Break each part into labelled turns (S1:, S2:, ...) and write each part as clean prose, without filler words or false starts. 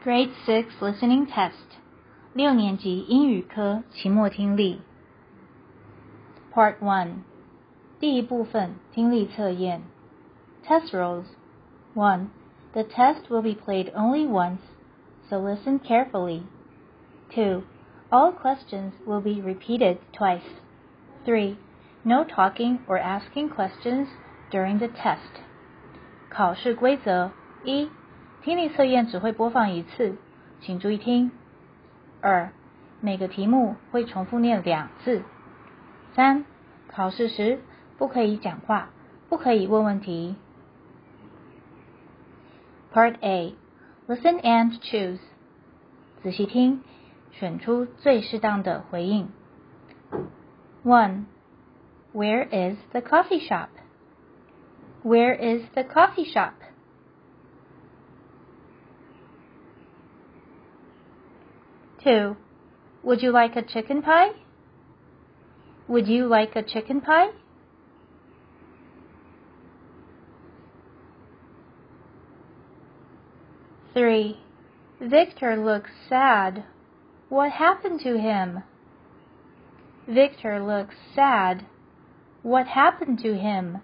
S1: Grade 6 Listening Test 6年级英语科期末听力 Part 1第一部分听力测验 Test Rules 1. The test will be played only once, so listen carefully. 2. All questions will be repeated twice. 3. No talking or asking questions during the test. 考试规则 1. 听力测验只会播放一次，请注意听。2. 每个题目会重复念2次。3. 考试时不可以讲话，不可以问问题。Part A. Listen and choose. 仔细听，选出最适当的回应。1. Where is the coffee shop? Where is the coffee shop? 2. Would you like a chicken pie? Would you like a chicken pie? 3. Victor looks sad. What happened to him? Victor looks sad. What happened to him?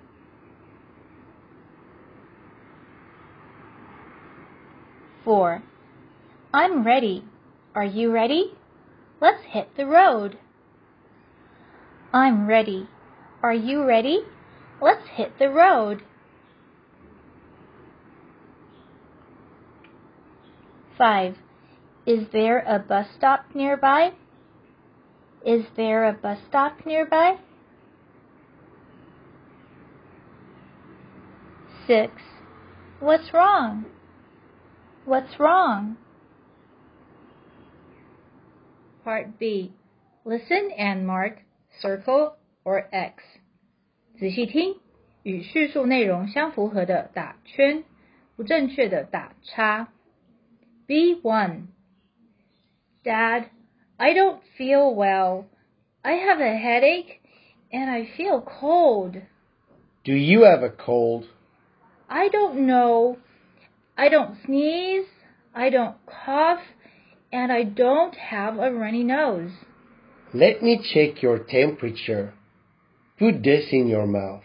S1: 4. I'm ready. Are you ready? Let's hit the road. I'm ready. Are you ready? Let's hit the road. 5. Is there a bus stop nearby? Is there a bus stop nearby? 6. What's wrong? What's wrong? Part B. Listen and mark circle or X. 仔细听，与叙述内容相符合的打圈，不正确的打叉。B1. Dad, I don't feel well. I have a headache and I feel cold.
S2: Do you have a cold?
S1: I don't know. I don't sneeze. I don't cough. And I don't have a runny nose.
S2: Let me check your temperature. Put this in your mouth.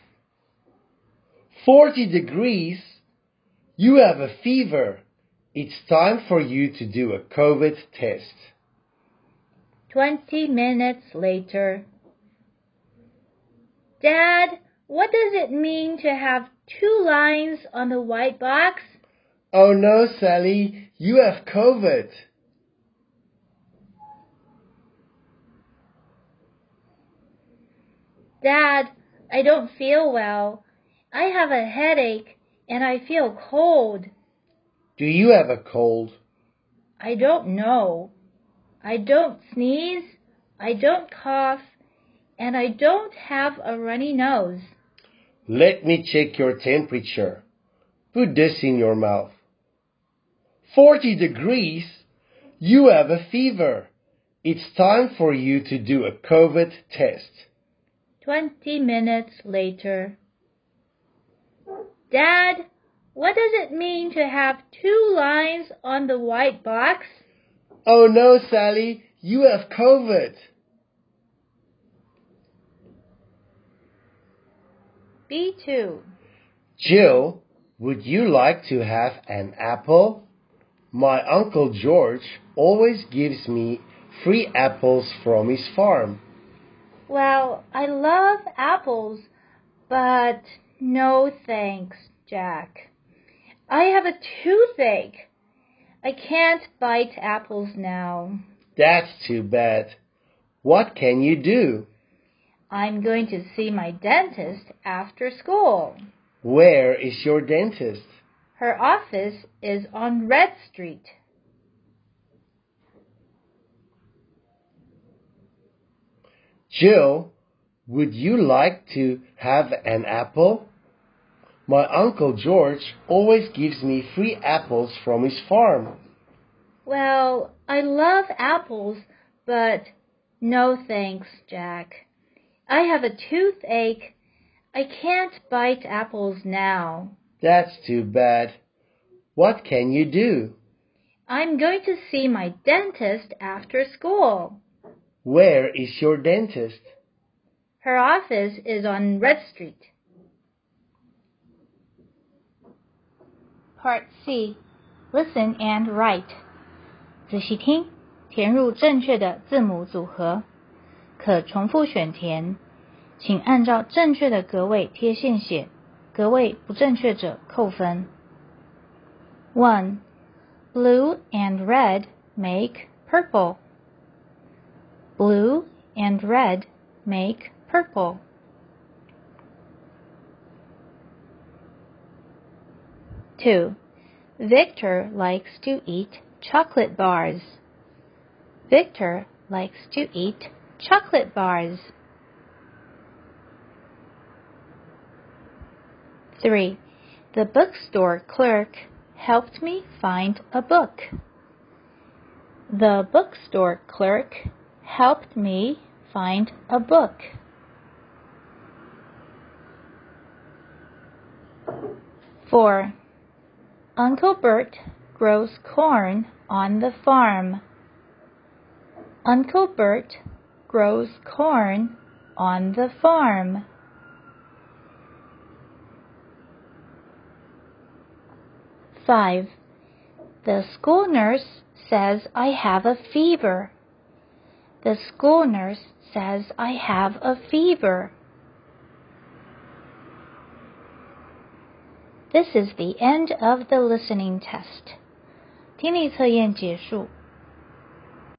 S2: 40 degrees. You have a fever. It's time for you to do a COVID test.
S1: 20 minutes later. Dad, what does it mean to have 2 lines on the white box?
S2: Oh no, Sally, you have COVID.
S1: Dad, I don't feel well. I have a headache and I feel cold.
S2: Do you have a cold?
S1: I don't know. I don't sneeze. I don't cough. And I don't have a runny nose.
S2: Let me check your temperature. Put this in your mouth. 40 degrees. You have a fever. It's time for you to do a COVID test.
S1: 20 minutes later. Dad, what does it mean to have 2 lines on the white box?
S2: Oh no, Sally, you have COVID.
S1: B2.
S2: Jill, would you like to have an apple? My Uncle George always gives me free apples from his farm.
S1: Well, I love apples, but no thanks, Jack. I have a toothache. I can't bite apples now.
S2: That's too bad. What can you do?
S1: I'm going to see my dentist after school.
S2: Where is your dentist?
S1: Her office is on Red Street.
S2: Jill, would you like to have an apple? My Uncle George always gives me free apples from his farm.
S1: Well, I love apples, but no thanks, Jack. I have a toothache. I can't bite apples now.
S2: That's too bad. What can you do?
S1: I'm going to see my dentist after school.
S2: Where is your dentist?
S1: Her office is on Red Street. Part C. Listen and write. 仔细听，填入正确的字母组合，可重复选填，请按照正确的格位贴线写，格位不正确者扣分。1. Blue and red make purple. Blue and red make purple. 2. Victor likes to eat chocolate bars. Victor likes to eat chocolate bars. 3. The bookstore clerk helped me find a book. The bookstore clerk helped me find a book. 4. Uncle Bert grows corn on the farm. Uncle Bert grows corn on the farm. 5. The school nurse says I have a fever. The school nurse says I have a fever. This is the end of the listening test. 听力测验结束。